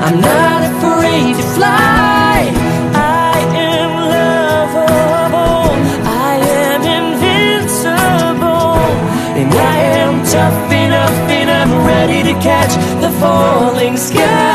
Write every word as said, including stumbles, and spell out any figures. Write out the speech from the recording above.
I'm not afraid to fly. I am lovable, I am invincible, and I am tough enough and I'm ready to catch the falling sky.